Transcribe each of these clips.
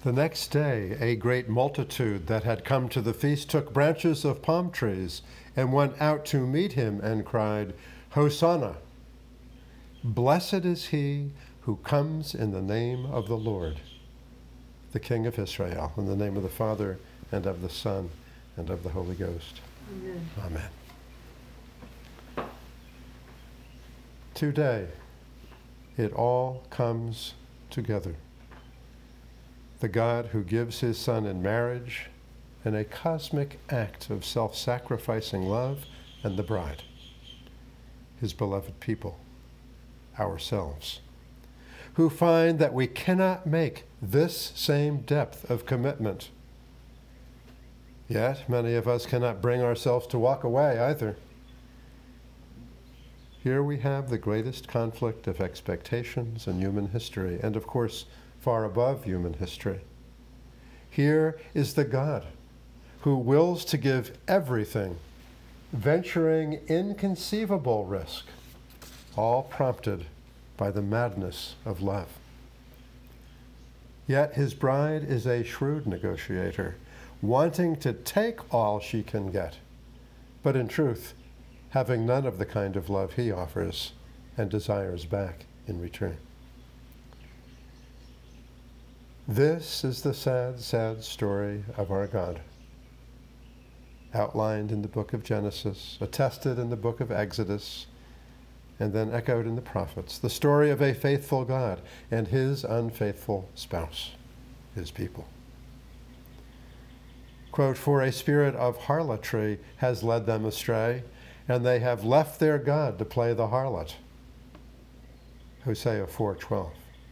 The next day, a great multitude that had come to the feast took branches of palm trees and went out to meet him and cried, "Hosanna! Blessed is he who comes in the name of the Lord, the King of Israel." In the name of the Father, and of the Son, and of the Holy Ghost. Amen. Amen. Today, it all comes together. The God who gives his Son in marriage in a cosmic act of self-sacrificing love, and the bride, his beloved people, ourselves, who find that we cannot make this same depth of commitment. Yet, many of us cannot bring ourselves to walk away either. Here we have the greatest conflict of expectations in human history, and of course, far above human history. Here is the God who wills to give everything, venturing inconceivable risk, all prompted by the madness of love. Yet his bride is a shrewd negotiator, wanting to take all she can get, but in truth, having none of the kind of love he offers and desires back in return. This is the sad, sad story of our God, outlined in the book of Genesis, attested in the book of Exodus, and then echoed in the prophets, the story of a faithful God and his unfaithful spouse, his people. Quote, "For a spirit of harlotry has led them astray, and they have left their God to play the harlot." Hosea 4:12.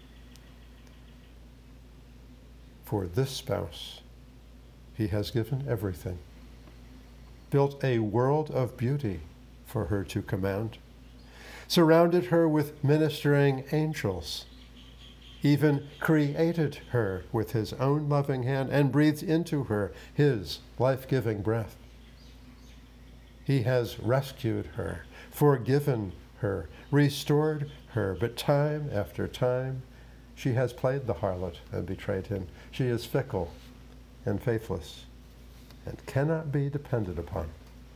For this spouse, he has given everything, built a world of beauty for her to command, surrounded her with ministering angels, even created her with his own loving hand and breathed into her his life-giving breath. He has rescued her, forgiven her, restored her, but time after time, she has played the harlot and betrayed him. She is fickle and faithless and cannot be depended upon.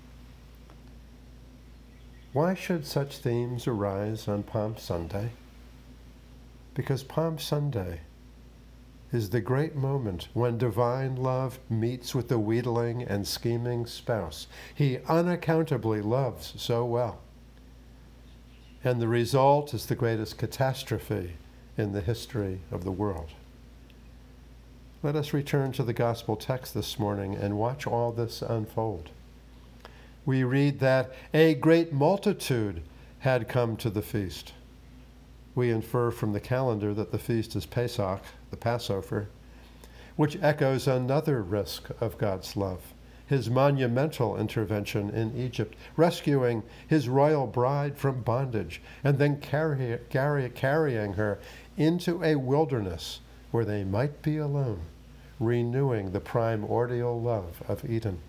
Why should such themes arise on Palm Sunday? Because Palm Sunday is the great moment when divine love meets with the wheedling and scheming spouse he unaccountably loves so well. And the result is the greatest catastrophe in the history of the world. Let us return to the gospel text this morning and watch all this unfold. We read that a great multitude had come to the feast. We infer from the calendar that the feast is Pesach, the Passover, which echoes another risk of God's love, his monumental intervention in Egypt, rescuing his royal bride from bondage and then carrying her into a wilderness where they might be alone, renewing the primordial love of Eden.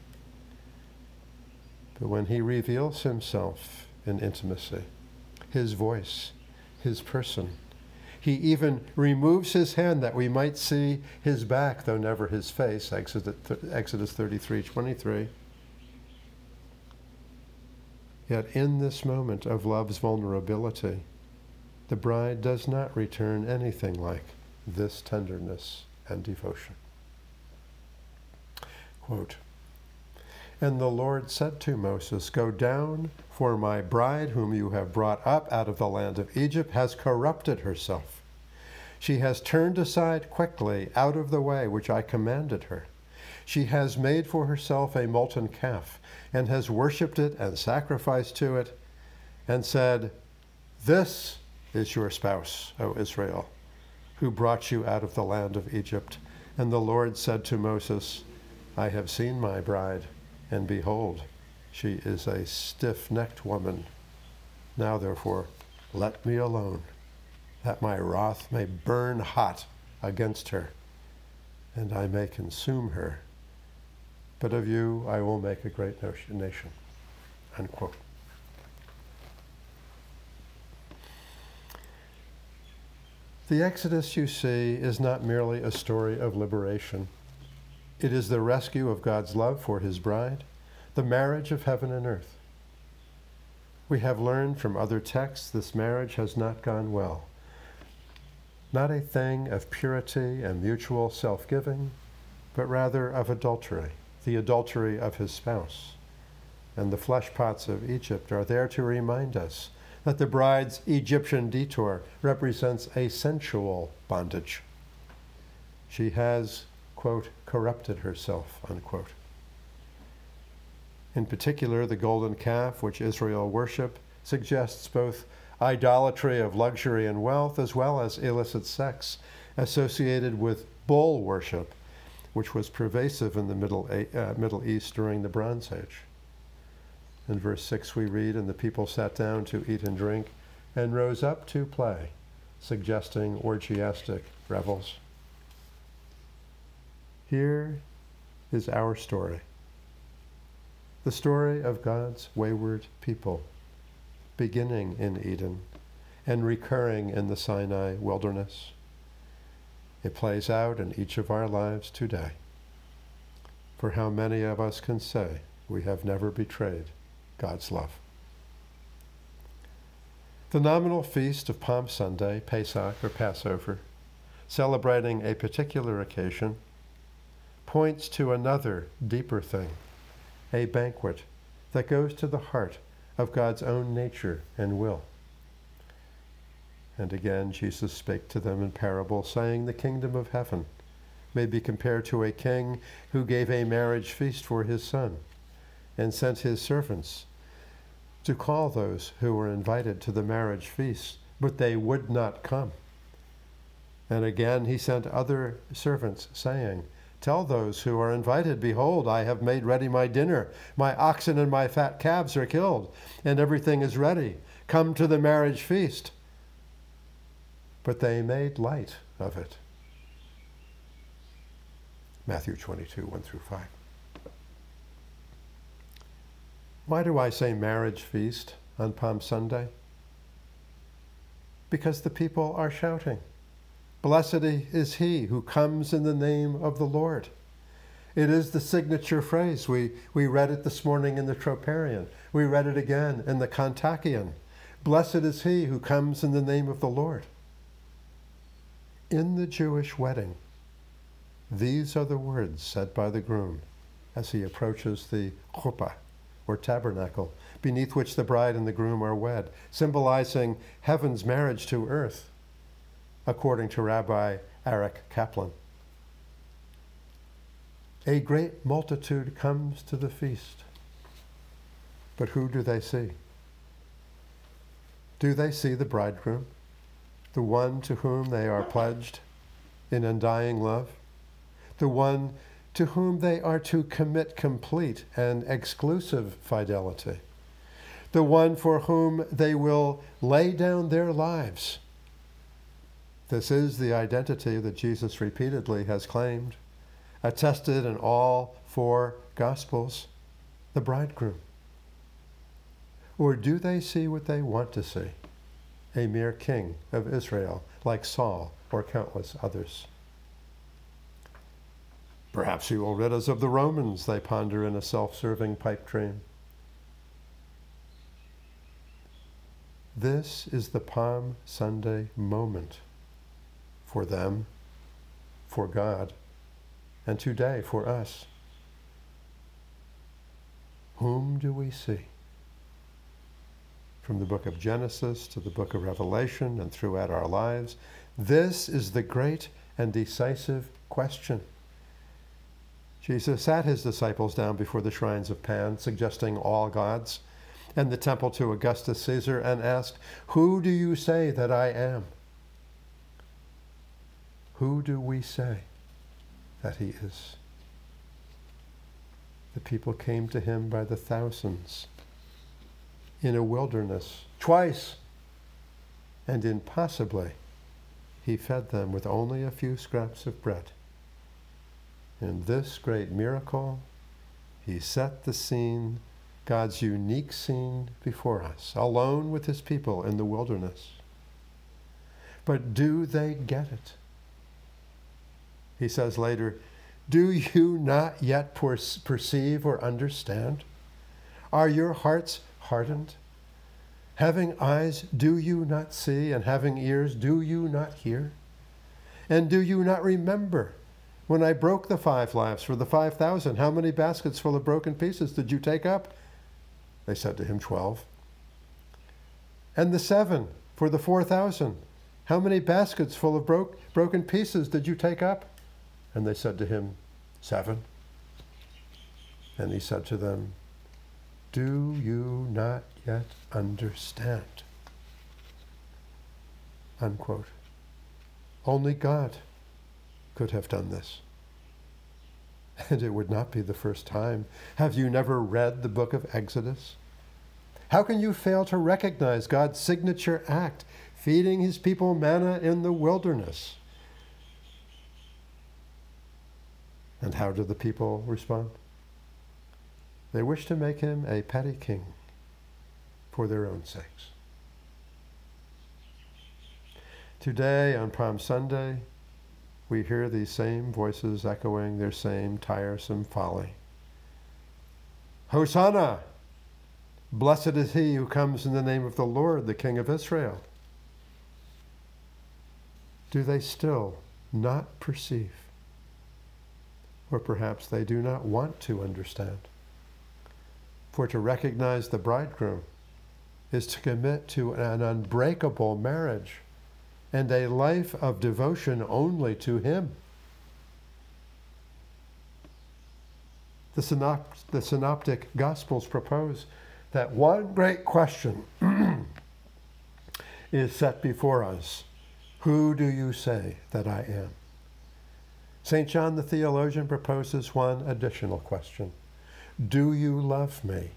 But when he reveals himself in intimacy, his voice, his person, he even removes his hand that we might see his back, though never his face, Exodus 33:23. Yet in this moment of love's vulnerability, the bride does not return anything like this tenderness and devotion. Quote, "And the Lord said to Moses, 'Go down, for my bride whom you have brought up out of the land of Egypt has corrupted herself. She has turned aside quickly out of the way which I commanded her. She has made for herself a molten calf and has worshipped it and sacrificed to it and said, "This is your spouse, O Israel, who brought you out of the land of Egypt." And the Lord said to Moses, "I have seen my bride, and behold, she is a stiff-necked woman. Now, therefore, let me alone, that my wrath may burn hot against her, and I may consume her. But of you I will make a great nation." The Exodus, you see, is not merely a story of liberation. It is the rescue of God's love for his bride, the marriage of heaven and earth. We have learned from other texts this marriage has not gone well. Not a thing of purity and mutual self-giving, but rather of adultery, the adultery of his spouse. And the flesh pots of Egypt are there to remind us that the bride's Egyptian detour represents a sensual bondage. She has, quote, corrupted herself, unquote. In particular, the golden calf, which Israel worshiped, suggests both idolatry of luxury and wealth as well as illicit sex associated with bull worship, which was pervasive in the Middle East during the Bronze Age. In verse 6 we read, "And the people sat down to eat and drink and rose up to play," suggesting orgiastic revels. Here is our story. The story of God's wayward people, beginning in Eden and recurring in the Sinai wilderness. It plays out in each of our lives today. For how many of us can say we have never betrayed God's love? The nominal feast of Palm Sunday, Pesach or Passover, celebrating a particular occasion, points to another deeper thing, a banquet that goes to the heart of God's own nature and will. And again, Jesus spake to them in parable, saying, "The kingdom of heaven may be compared to a king who gave a marriage feast for his son, and sent his servants to call those who were invited to the marriage feast, but they would not come. And again he sent other servants, saying, Tell those who are invited, behold, I have made ready my dinner. My oxen and my fat calves are killed, and everything is ready. Come to the marriage feast." But they made light of it. Matthew 22, 1 through 5. Why do I say marriage feast on Palm Sunday? Because the people are shouting, "Blessed is he who comes in the name of the Lord." It is the signature phrase. We read it this morning in the Troparion. We read it again in the Kontakion. Blessed is he who comes in the name of the Lord. In the Jewish wedding, these are the words said by the groom as he approaches the chuppah, or tabernacle, beneath which the bride and the groom are wed, symbolizing heaven's marriage to earth, according to Rabbi Arik Kaplan. A great multitude comes to the feast, but who do they see? Do they see the bridegroom, the one to whom they are pledged in undying love, the one to whom they are to commit complete and exclusive fidelity, the one for whom they will lay down their lives? This is the identity that Jesus repeatedly has claimed, attested in all four Gospels, the bridegroom. Or do they see what they want to see? A mere king of Israel, like Saul or countless others. Perhaps he will rid us of the Romans, they ponder in a self-serving pipe dream. This is the Palm Sunday moment for them, for God, and today for us. Whom do we see? From the book of Genesis to the book of Revelation and throughout our lives, this is the great and decisive question. Jesus sat his disciples down before the shrines of Pan, suggesting all gods, and the temple to Augustus Caesar, and asked, "Who do you say that I am?" Who do we say that he is? The people came to him by the thousands, in a wilderness, twice, and impossibly, he fed them with only a few scraps of bread. In this great miracle, he set the scene, God's unique scene, before us, alone with his people in the wilderness. But do they get it? He says later, do you not yet perceive or understand? Are your hearts hardened? Having eyes, do you not see? And having ears, do you not hear? And do you not remember when I broke the 5 loaves for the 5,000? How many baskets full of broken pieces did you take up? They said to him, 12. And the 7 for the 4,000? How many baskets full of broken pieces did you take up? And they said to him, 7. And he said to them, do you not yet understand? Unquote. Only God could have done this. And it would not be the first time. Have you never read the book of Exodus? How can you fail to recognize God's signature act, feeding his people manna in the wilderness? And how do the people respond? They wish to make him a petty king for their own sakes. Today, on Palm Sunday, we hear these same voices echoing their same tiresome folly. Hosanna! Blessed is he who comes in the name of the Lord, the King of Israel. Do they still not perceive? Or perhaps they do not want to understand. For to recognize the bridegroom is to commit to an unbreakable marriage and a life of devotion only to him. The synoptic Gospels propose that one great question is set before us. Who do you say that I am? St. John the theologian proposes one additional question. Do you love me?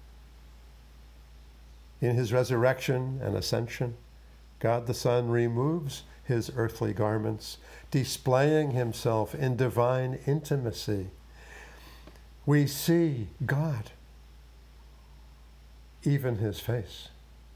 In his resurrection and ascension, God the Son removes his earthly garments, displaying himself in divine intimacy. We see God, even his face.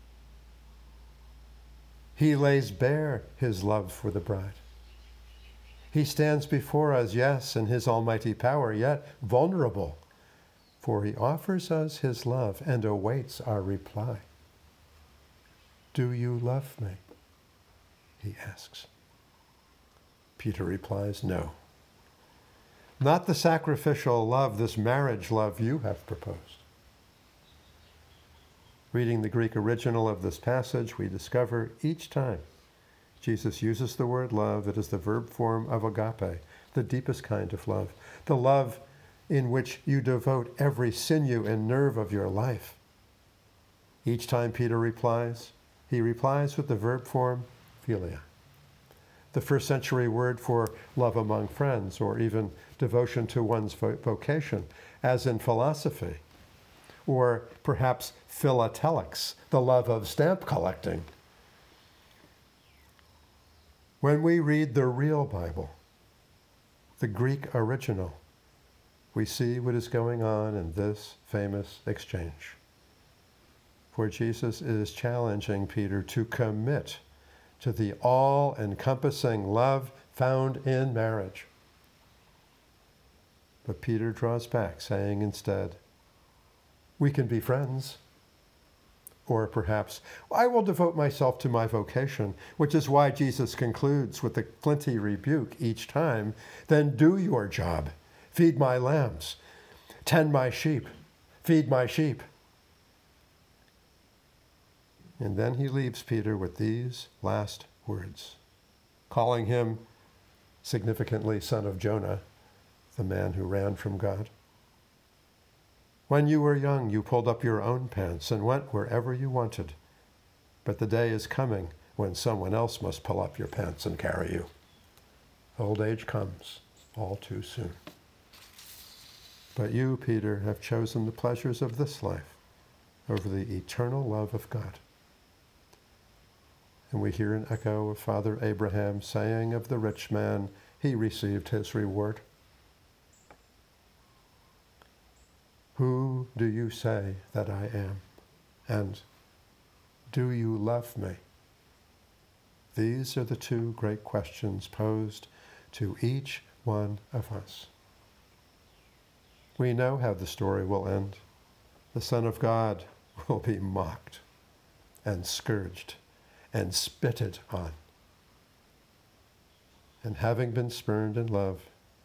He lays bare his love for the bride. He stands before us, yes, in his almighty power, yet vulnerable, for he offers us his love and awaits our reply. Do you love me? He asks. Peter replies, no. Not the sacrificial love, this marriage love you have proposed. Reading the Greek original of this passage, we discover each time Jesus uses the word love, it is the verb form of agape, the deepest kind of love, the love in which you devote every sinew and nerve of your life. Each time Peter replies, he replies with the verb form philia, the first century word for love among friends, or even devotion to one's vocation, as in philosophy, or perhaps philatelics, the love of stamp collecting. When we read the real Bible, the Greek original, we see what is going on in this famous exchange. For Jesus is challenging Peter to commit to the all-encompassing love found in marriage. But Peter draws back, saying instead, we can be friends. Or perhaps, I will devote myself to my vocation, which is why Jesus concludes with the flinty rebuke each time, then do your job. Feed my lambs. Tend my sheep. Feed my sheep. And then he leaves Peter with these last words, calling him significantly son of Jonah, the man who ran from God. When you were young, you pulled up your own pants and went wherever you wanted. But the day is coming when someone else must pull up your pants and carry you. Old age comes all too soon. But you, Peter, have chosen the pleasures of this life over the eternal love of God. And we hear an echo of Father Abraham saying of the rich man, he received his reward. Who do you say that I am? And do you love me? These are the two great questions posed to each one of us. We know how the story will end. The Son of God will be mocked and scourged and spitted on. And having been spurned in love,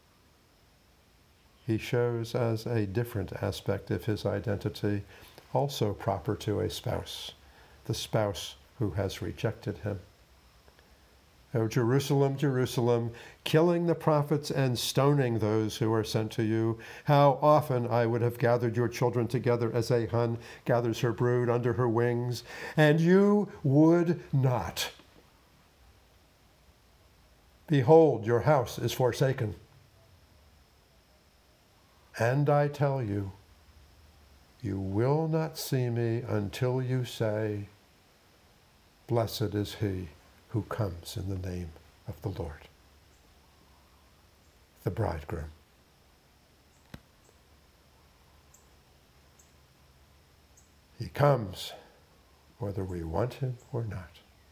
he shows us a different aspect of his identity, also proper to a spouse, the spouse who has rejected him. O Jerusalem, Jerusalem, killing the prophets and stoning those who are sent to you, how often I would have gathered your children together as a hen gathers her brood under her wings, and you would not. Behold, your house is forsaken. And I tell you, you will not see me until you say, blessed is he who comes in the name of the Lord. The bridegroom. He comes whether we want him or not.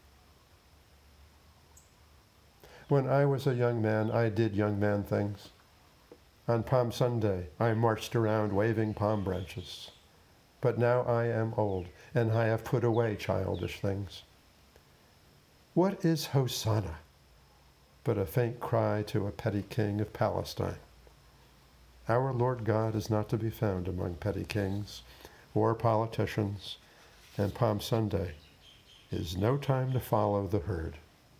When I was a young man, I did young man things. On Palm Sunday, I marched around waving palm branches. But now I am old, and I have put away childish things. What is Hosanna but a faint cry to a petty king of Palestine? Our Lord God is not to be found among petty kings or politicians, and Palm Sunday is no time to follow the herd.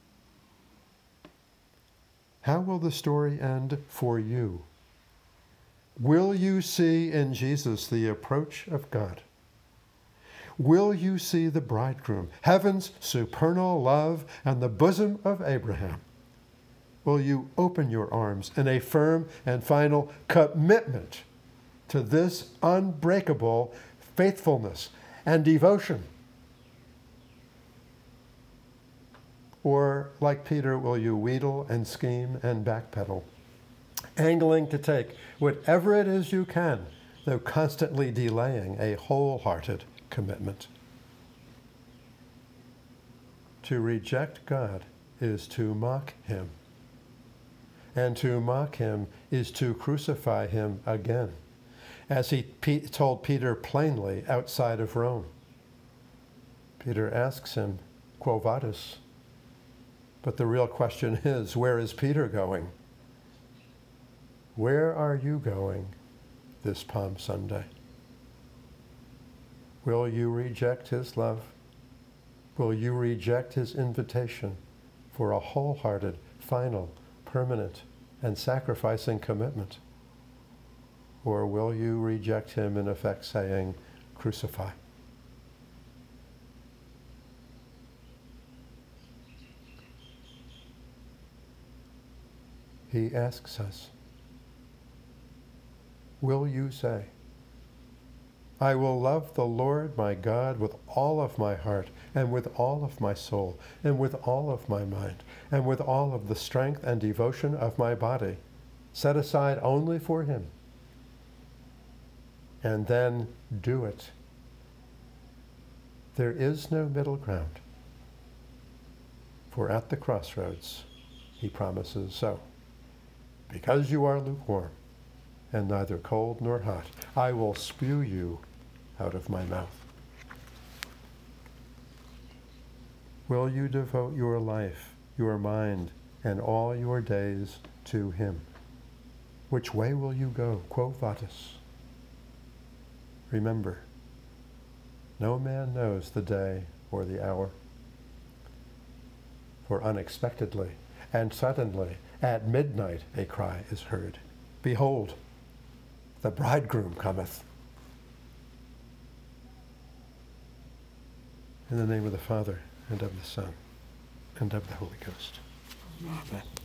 How will the story end for you? Will you see in Jesus the approach of God? Will you see the bridegroom, heaven's supernal love and the bosom of Abraham? Will you open your arms in a firm and final commitment to this unbreakable faithfulness and devotion? Or, like Peter, will you wheedle and scheme and backpedal, angling to take whatever it is you can, though constantly delaying a wholehearted commitment? To reject God is to mock him. And to mock him is to crucify him again, as he told Peter plainly outside of Rome. Peter asks him, Quo vadis? But the real question is, where is Peter going? Where are you going this Palm Sunday? Will you reject his love? Will you reject his invitation for a wholehearted, final, permanent, and sacrificing commitment? Or will you reject him, in effect saying, crucify? He asks us, will you say, I will love the Lord my God with all of my heart and with all of my soul and with all of my mind and with all of the strength and devotion of my body, set aside only for him, and then do it? There is no middle ground, for at the crossroads he promises so. Because you are lukewarm and neither cold nor hot, I will spew you out of my mouth. Will you devote your life, your mind, and all your days to him? Which way will you go? Quo vadis? Remember, no man knows the day or the hour. For unexpectedly and suddenly, at midnight, a cry is heard. Behold, the bridegroom cometh. In the name of the Father, and of the Son, and of the Holy Ghost. Amen.